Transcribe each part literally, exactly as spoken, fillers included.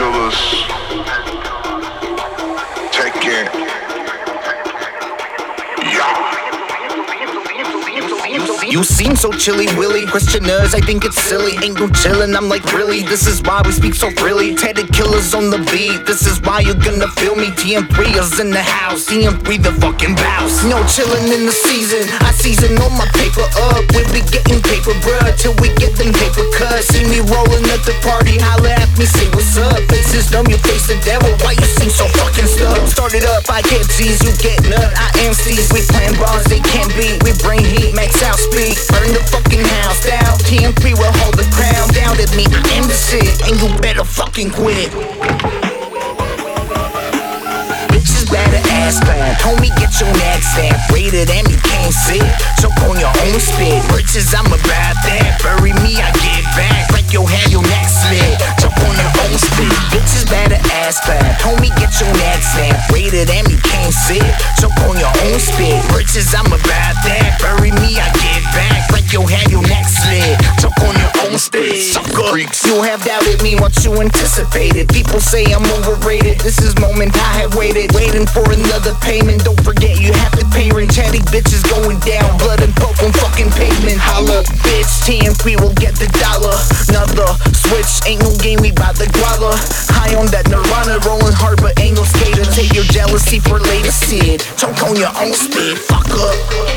killers. Take it. Yeah. You seem so chilly, Willy. Questioners, I think it's silly. Ain't no chillin', I'm like, really? This is why we speak so freely. Tatted killers on the beat. This is why you're gonna feel me. T M three is in the house. T M three the fucking boss. No chillin' in the season. I season all my paper up. We be getting paper, bruh, till we get them paper cuts. See me rollin' at the party, holla at me, say what's up. Faces dumb, you face the devil. Why you seem so fucking stuck? Started up, I get G's, you get nut. I am C's. We plan bars, they can't beat. We bring heat, max out speed. Burn the fucking house down. T M three will hold the crown. Down at me, I am the shit, and you better fucking quit. Bitches better ass clap. Homie, get your neck stamped. Rated and you can't sit. Choke on your own spit. Riches, I'm about that. Bury me, I get back. Break your head, your neck slit. Choke on your own spit. Bitches better ass clap. Homie, get your neck stamped. Rated and you can't sit. Choke on your own spit. Riches, I'm about that. Bury me, I get back. Break your head, your neck slit. Choke on your own spit. Sucker. You have doubted me what you anticipated. People say I'm overrated. This is moment I have waited. Waiting for another payment. Don't forget you have to pay rent. Chatty bitches going down. Blood and pulp on fucking pavement. Holla, bitch. T M three will get the dollar. Another switch. Ain't no game, we buy the guala. High on that Nirvana. Rolling hard, but ain't no skater. Take your jealousy for later, Sid. Choke on your own spit. Fuck up.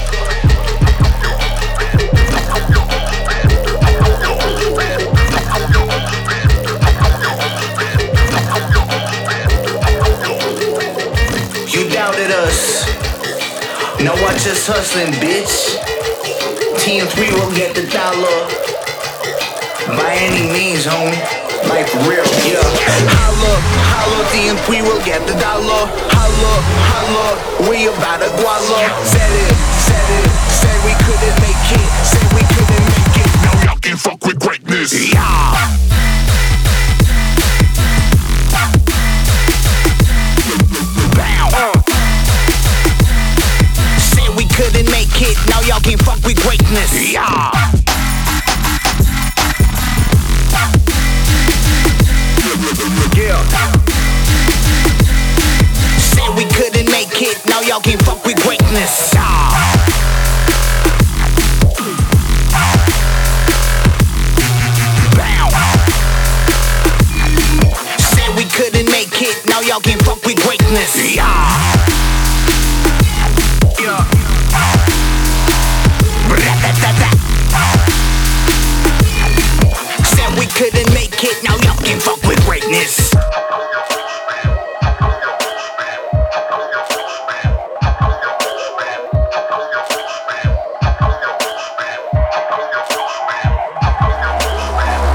You doubted us. Now watch us hustling, bitch. T M three will get the dollar. By any means, homie. Like for real, yeah. Holla, holla, T M three will get the dollar. Holla, holla, we about to guala. Said it, said it, said we couldn't make it. Said we couldn't make it. Now y'all can fuck with greatness. Yeah. Couldn't make it, now y'all can't fuck with greatness. Yeah. Yeah. Said we couldn't make it, now y'all can't fuck with greatness. Yeah. Said we couldn't make it, now y'all can't fuck with greatness. Yeah. Yeah. Said we couldn't make it, now y'all can fuck with greatness.